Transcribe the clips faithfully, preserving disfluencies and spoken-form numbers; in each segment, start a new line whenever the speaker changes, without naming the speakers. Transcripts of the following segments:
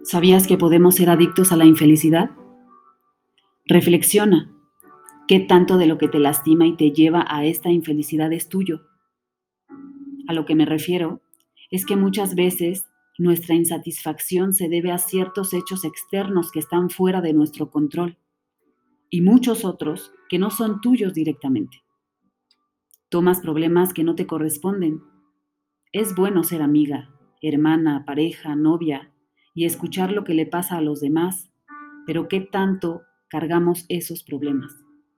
¿Sabías que podemos ser adictos a la infelicidad? Reflexiona. ¿Qué tanto de lo que te lastima y te lleva a esta infelicidad es tuyo? A lo que me refiero es que muchas veces nuestra insatisfacción se debe a ciertos hechos externos que están fuera de nuestro control y muchos otros que no son tuyos directamente. Tomas problemas que no te corresponden. Es bueno ser amiga, hermana, pareja, novia y escuchar lo que le pasa a los demás, pero ¿qué tanto cargamos esos problemas?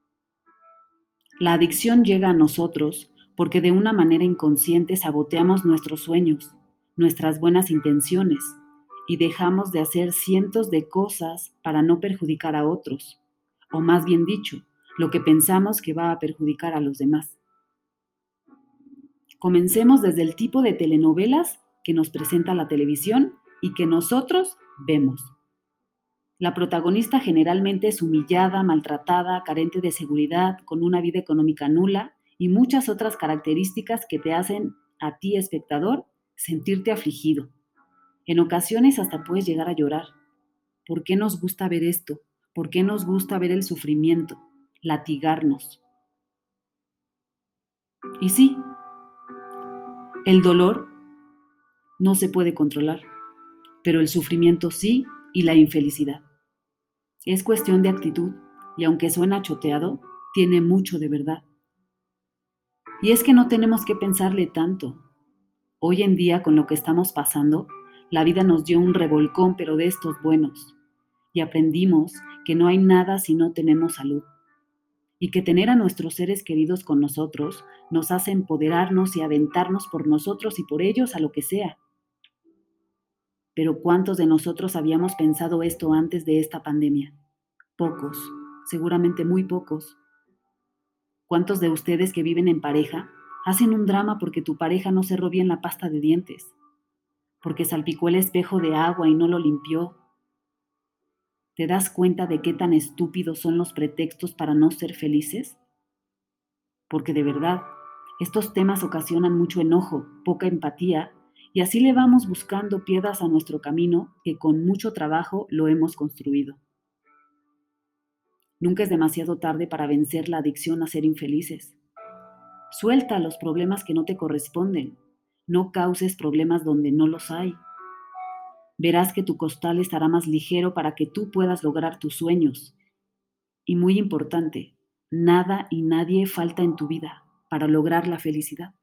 La adicción llega a nosotros porque de una manera inconsciente saboteamos nuestros sueños, nuestras buenas intenciones y dejamos de hacer cientos de cosas para no perjudicar a otros, o más bien dicho, lo que pensamos que va a perjudicar a los demás. Comencemos desde el tipo de telenovelas que nos presenta la televisión y que nosotros vemos. La protagonista generalmente es humillada, maltratada, carente de seguridad, con una vida económica nula y muchas otras características que te hacen a ti, espectador, sentirte afligido. En ocasiones hasta puedes llegar a llorar. ¿Por qué nos gusta ver esto? ¿Por qué nos gusta ver el sufrimiento? Latigarnos. Y sí, el dolor no se puede controlar, pero el sufrimiento sí y la infelicidad. Es cuestión de actitud y aunque suena choteado, tiene mucho de verdad. Y es que no tenemos que pensarle tanto. Hoy en día, con lo que estamos pasando, la vida nos dio un revolcón, pero de estos buenos. Y aprendimos que no hay nada si no tenemos salud. Y que tener a nuestros seres queridos con nosotros nos hace empoderarnos y aventarnos por nosotros y por ellos a lo que sea. Pero ¿cuántos de nosotros habíamos pensado esto antes de esta pandemia? Pocos, seguramente muy pocos. ¿Cuántos de ustedes que viven en pareja hacen un drama porque tu pareja no cerró bien la pasta de dientes? Porque salpicó el espejo de agua y no lo limpió. ¿Te das cuenta de qué tan estúpidos son los pretextos para no ser felices? Porque de verdad, estos temas ocasionan mucho enojo, poca empatía, y así le vamos buscando piedras a nuestro camino que con mucho trabajo lo hemos construido. Nunca es demasiado tarde para vencer la adicción a ser infelices. Suelta los problemas que no te corresponden. No causes problemas donde no los hay. Verás que tu costal estará más ligero para que tú puedas lograr tus sueños. Y muy importante, nada y nadie falta en tu vida para lograr la felicidad.